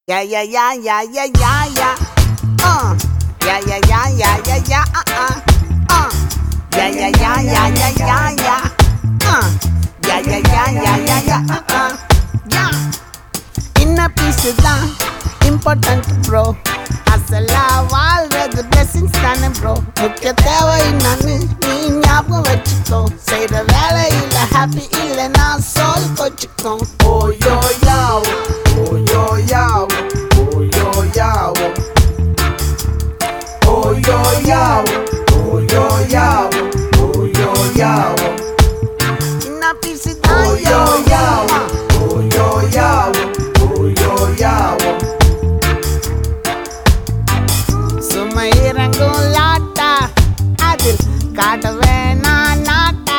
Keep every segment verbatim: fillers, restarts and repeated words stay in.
Yeah, yeah, yeah, yeah, yeah, yeah, yeah. Uh. Yeah, yeah, yeah, yeah, yeah, yeah, uh, uh. Uh. Yeah, yeah, yeah, yeah, yeah, yeah, yeah. Uh. Yeah, yeah, yeah, yeah, yeah, yeah, uh, uh. Yeah. Inner peace தான் important bro. அசலா வாழ்றது blessings தானே bro. முக்கிய தேவை நானு நீ ஞாபகம் வச்சுக்கோ. செய்ற வேலையில happy இல்லைன்னா soul கொச்சுக்கோ. Oh yo yo, oh yo yo, oh yo yo, oh yo yo, oh yo yo, oh yo yo, Inner peace தான் oh yo yo, oh yo yo, oh yo yo. சுமை இறங்கும் லாட்டா அதில் காட்ட வேணாம் நாட்டா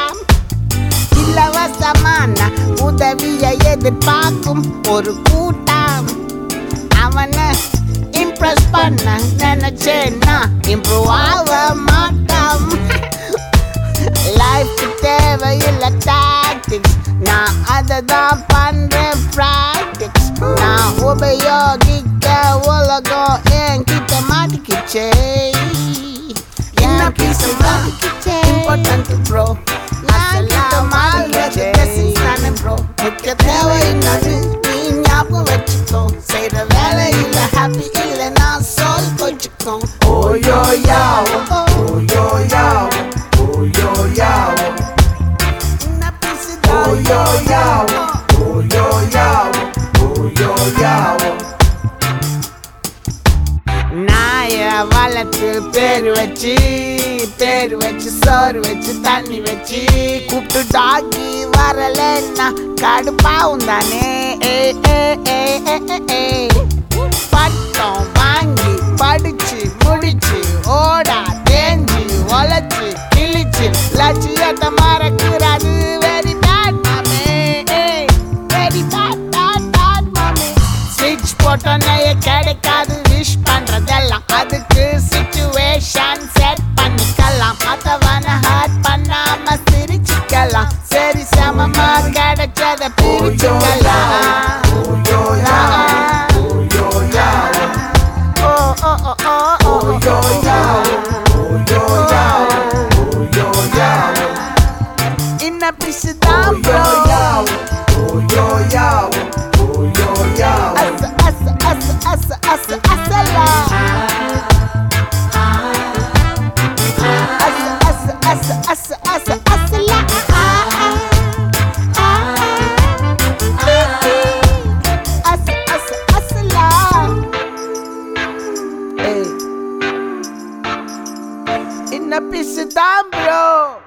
இலவசமான உதவியை எதிர்பார்க்கும் ஒரு கூட்டம் அவனை இம்ப்ரெஸ் பண்ண நினைச்சேன்னா இம்ப்ரூவ் ஆக மாட்டான் லைஃப் தேவையில்லை டாக்டிக்ஸ் நான் அதை தான் பண்றேன் ப்ராக்டிக்ஸ் நான் உபயோகிக்க உலகம் என்கிட்ட மாட்டிக்கிச்சே என்ன பீஸ் மாட்டிக்கிச்சே இம்பார்ட்டன்ட் ப்ரோ அசலாம் மாட்டிக்கிச்சே தானே ப்ரோ முக்கிய தேவை நானு நீ ஞாபகம் வச்சுக்கோ செய்கிற வேலையில் ஹாப்பி இல்லைன்னா சோல் கொச்சுக்கோ Oh yo yo, oh yo yo, oh yo yo, என்ன piece oh yo yo, oh yo yo, oh yo yo. நாய வளர்த்து பேர் வச்சு பேர் வச்சு சோறு வச்சு தண்ணி வச்சு கூப்பிட்டு டாக்கி வரலன்னா கடுப்பாவும் தானே ஏ ஏ ஏ ஏ ஏ ஏ பட்டம் வாங்கி படிச்சு முடிச்சு ஓடா தேஞ்சு ஒலைச்சு கிழிச்சு லட்சியத்தை மறக்கிறாது வெரி பேட் மாமே வெரி பேட் பேட் பேட் மாமே ஸ்விட்ச் போட்டோன்னே கிடைக்காது விஷ் பண்றதெல்லாம் அதுக்கு சிச்சுவேஷன் செட் பண்ணிக்கலாம் மத்தவன ஹர்ட் பண்ணாம சிரிச்சுக்கலாம் சரி சமமா கிடைச்சத பிரிச்சுக்கலாம் Oh yo yo, oh yo yo, ஓ ஓ ஓ ஓ ஓ oh yo yo, oh yo yo, oh yo yo, இன்ன பிசு தான் oh bro yo yo, oh yo yo, oh yo yo. அச அச அச அச அச அசலா அச அச அச அச அச அசலா அச அச அசலா ஏய் இன்ன பிசு தான் ப்ரோ